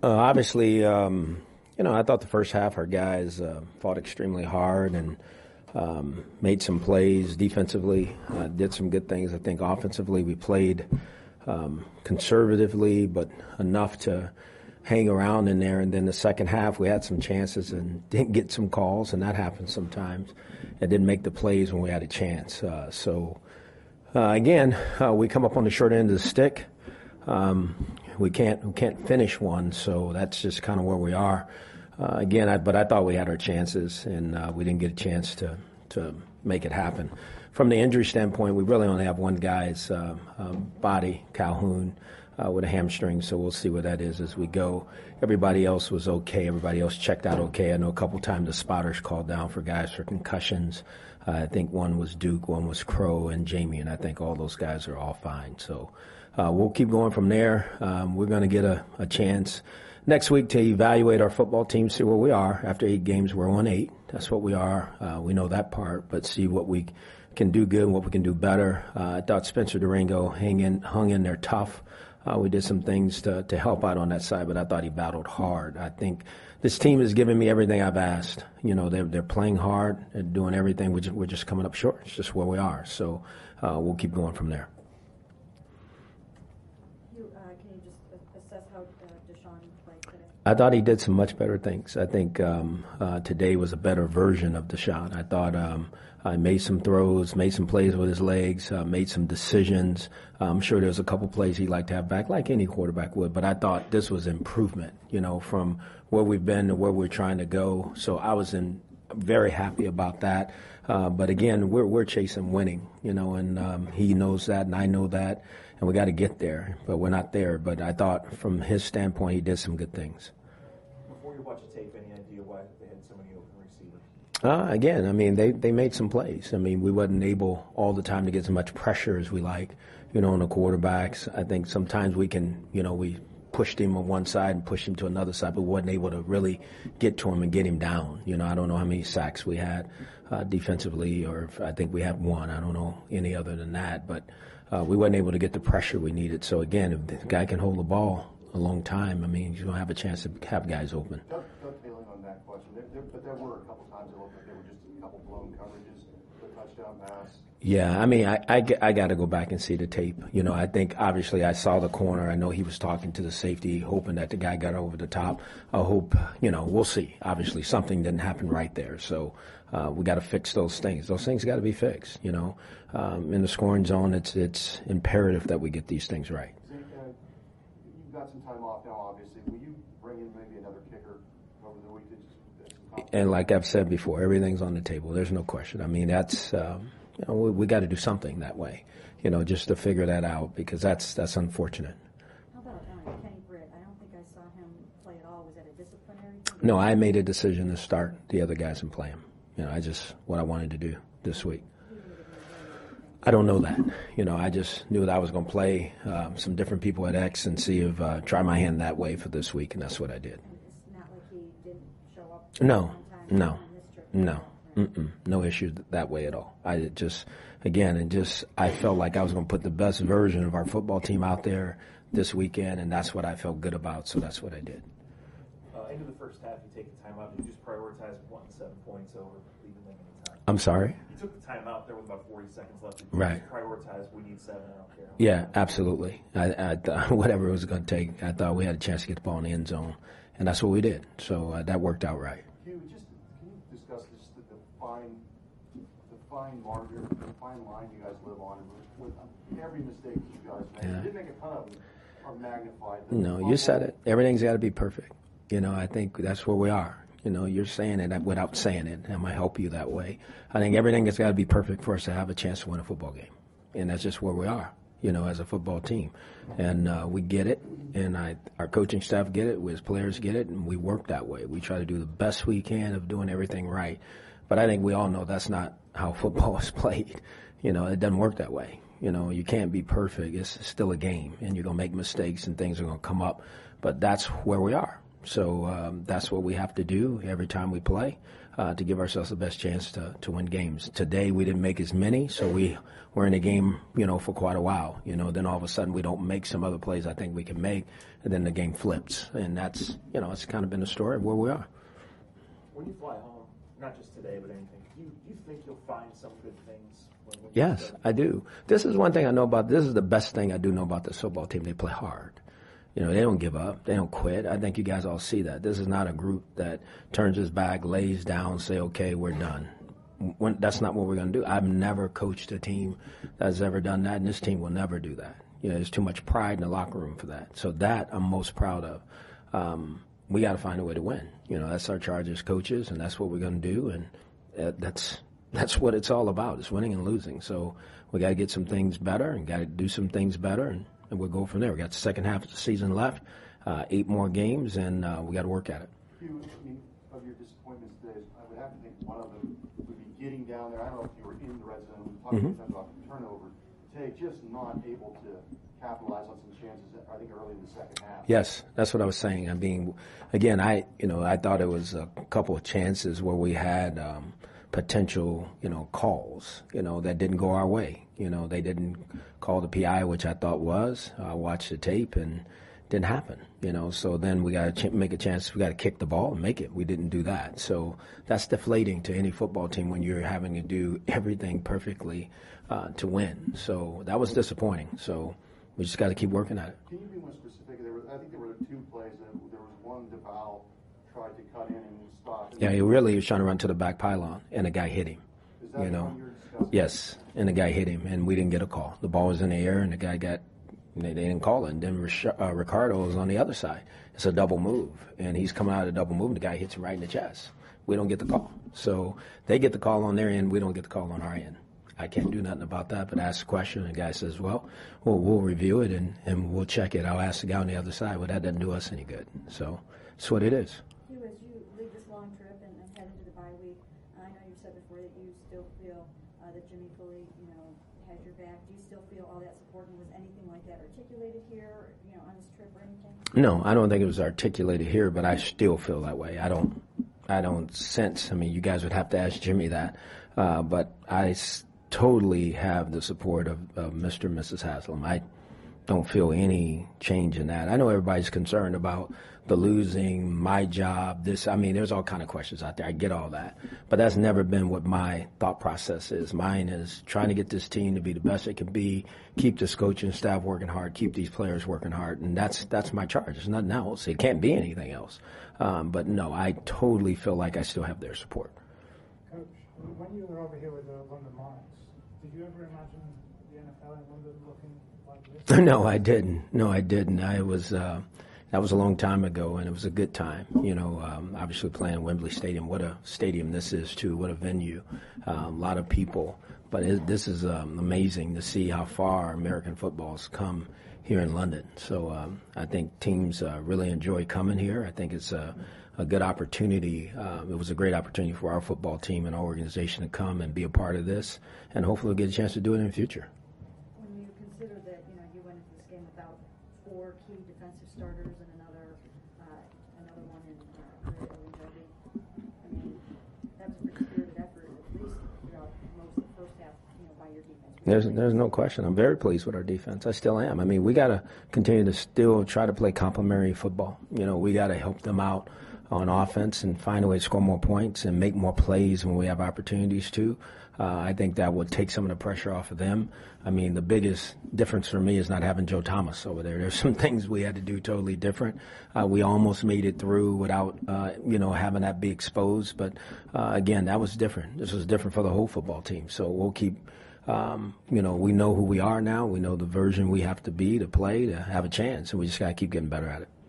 Obviously, I thought the first half our guys fought extremely hard and made some plays defensively, did some good things. I think offensively we played conservatively, but enough to hang around in there. And then the second half we had some chances and didn't get some calls, and that happens sometimes. And didn't make the plays when we had a chance. Again, we come up on the short end of the stick. We can't finish one, so that's just kind of where we are. But I thought we had our chances, and we didn't get a chance to make it happen. From the injury standpoint, we really only have one guy's body, Calhoun, with a hamstring, so we'll see what that is as we go. Everybody else was okay. Everybody else checked out okay. I know a couple times the spotters called down for guys for concussions. I think one was Duke, one was Crow, and Jamie, and I think all those guys are all fine. So we'll keep going from there. We're going to get a chance next week to evaluate our football team, see where we are. After 8 games, we're on 8. That's what we are. We know that part, but see what we can do good and what we can do better. I thought Spencer Durango hung in there tough. We did some things to help out on that side, but I thought he battled hard. I think this team has given me everything I've asked. They're playing hard, they're doing everything. We're just coming up short. It's just where we are. So we'll keep going from there. Can you just assess how Deshaun played today? I thought he did some much better things. I think today was a better version of Deshaun. I thought I made some throws, made some plays with his legs, made some decisions. I'm sure there's a couple plays he'd like to have back, like any quarterback would, but I thought this was improvement, from where we've been to where we're trying to go. So I was very happy about that. But again, we're chasing winning, and he knows that and I know that, and we got to get there, but we're not there. But I thought from his standpoint, he did some good things. Before you watch the tape, any idea why they had so many open receivers? Again, they made some plays. We wasn't able all the time to get as much pressure as we like, on the quarterbacks. I think sometimes we can, we pushed him on one side and pushed him to another side, but wasn't able to really get to him and get him down. I don't know how many sacks we had defensively, or I think we had one. I don't know any other than that, but we wasn't able to get the pressure we needed. So again, if the guy can hold the ball a long time, you don't have a chance to have guys open. Dovetailing on that question, but there were a couple times it looked like there were just a couple blown coverages, the touchdown pass. Yeah, I got to go back and see the tape. I think obviously I saw the corner. I know he was talking to the safety, hoping that the guy got over the top. I hope, we'll see. Obviously something didn't happen right there. So we got to fix those things. Those things got to be fixed, In the scoring zone, it's imperative that we get these things right. You've got some time off now, obviously. Will you bring in maybe another kicker over the week? And like I've said before, everything's on the table. There's no question. That's we got to do something that way, just to figure that out, because that's unfortunate. How about Kenny Britt? I don't think I saw him play at all. Was that a disciplinary thing? No, I made a decision to start the other guys and play him. What I wanted to do this week. I don't know that. I just knew that I was going to play some different people at X and see if try my hand that way for this week, and that's what I did. It's not like he didn't show up. No. No. No issue that way at all. I felt like I was going to put the best version of our football team out there this weekend, and that's what I felt good about, so that's what I did. Into the first half, you take the time out. You just prioritize wanting 7 points over leaving them any time. I'm sorry? You took the time out there with about 40 seconds left. Right. Just prioritize, we need 7, I don't care. Yeah, absolutely. I whatever it was going to take, I thought we had a chance to get the ball in the end zone, and that's what we did. So that worked out right. Can you discuss the fine margin, the fine line you guys live on, with every mistake that you guys make? Yeah. You didn't make a ton of them are magnified. No, you said it. Everything's got to be perfect. I think that's where we are. You're saying it without saying it. I might help you that way. I think everything has got to be perfect for us to have a chance to win a football game. And that's just where we are, as a football team. And we get it, and our coaching staff get it, as players get it, and we work that way. We try to do the best we can of doing everything right. But I think we all know that's not how football is played. It doesn't work that way. You can't be perfect. It's still a game, and you're going to make mistakes, and things are going to come up. But that's where we are. So that's what we have to do every time we play to give ourselves the best chance to win games. Today we didn't make as many, so we were in a game, for quite a while. Then all of a sudden we don't make some other plays I think we can make, and then the game flips. And that's, it's kind of been the story of where we are. When you fly home, not just today, but anything, do you think you'll find some good things? When Yes, I do. This is one thing I know about. This is the best thing I do know about this football team. They play hard. They don't give up. They don't quit. I think you guys all see that. This is not a group that turns its back, lays down, say, okay, we're done. That's not what we're going to do. I've never coached a team that's ever done that, and this team will never do that. There's too much pride in the locker room for that. So that I'm most proud of. We got to find a way to win. That's our charge as coaches, and that's what we're going to do, and that's what it's all about. It's winning and losing. So we got to get some things better and got to do some things better, and we'll go from there. We got the second half of the season left, 8 more games, and we got to work at it. Of your disappointments today, I would have to think one of them would be getting down there. I don't know if you were in the red zone. We talked about turnover. Today, just not able to capitalize on some chances, I think, early in the second half. Yes, that's what I was saying. Again, I thought it was a couple of chances where we had potential, calls, that didn't go our way. They didn't call the PI, which I thought was. I watched the tape and didn't happen. So then we got to make a chance. We got to kick the ball and make it. We didn't do that. So that's deflating to any football team when you're having to do everything perfectly to win. So that was disappointing. So we just got to keep working at it. Can you be more specific? I think there were 2 plays. There was one DeVal tried to cut in and stop. Yeah, he was trying to run to the back pylon, and a guy hit him. Is that the one you're discussing? Yes, and the guy hit him, and we didn't get a call. The ball was in the air, and the guy they didn't call it. And then Ricardo was on the other side. It's a double move, and he's coming out of the double move, and the guy hits him right in the chest. We don't get the call. So they get the call on their end. We don't get the call on our end. I can't do nothing about that, but ask a question, and the guy says, well, we'll review it, and we'll check it. I'll ask the guy on the other side. Well, that doesn't do us any good. So it's what it is. Hugh, as you leave this long trip and head into the bye week, I know you've said before that you still feel that Jimmy fully, has your back. Do you still feel all that support, and was anything like that articulated here, on this trip or anything? No, I don't think it was articulated here, but I still feel that way. I don't sense. You guys would have to ask Jimmy that, but I totally have the support of Mr. and Mrs. Haslam. I don't feel any change in that. I know everybody's concerned about the losing, my job, this. There's all kind of questions out there. I get all that. But that's never been what my thought process is. Mine is trying to get this team to be the best it can be, keep this coaching staff working hard, keep these players working hard, and that's my charge. There's nothing else. It can't be anything else. But no, I totally feel like I still have their support. Coach, when you were over here with the London Monarchs, did you ever imagine the NFL in London looking like this? No, I didn't. That was a long time ago, and it was a good time. Obviously playing Wembley Stadium. What a stadium this is, too. What a venue. A lot of people. But this is amazing to see how far American football's come here in London. So I think teams really enjoy coming here. I think it's a good opportunity. It was a great opportunity for our football team and our organization to come and be a part of this, and hopefully we'll get a chance to do it in the future. When you consider that, you went into this game without 4 key defensive starters and another one in Derby, that's a pretty spirited effort, at least throughout most of the first half, by your defense. There's no question. I'm very pleased with our defense. I still am. We got to continue to still try to play complementary football. We got to help them out on offense and find a way to score more points and make more plays when we have opportunities to. I think that would take some of the pressure off of them. The biggest difference for me is not having Joe Thomas over there. There's some things we had to do totally different. We almost made it through without, having that be exposed. But, again, that was different. This was different for the whole football team. So we'll keep, we know who we are now. We know the version we have to be to play, to have a chance. And we just got to keep getting better at it.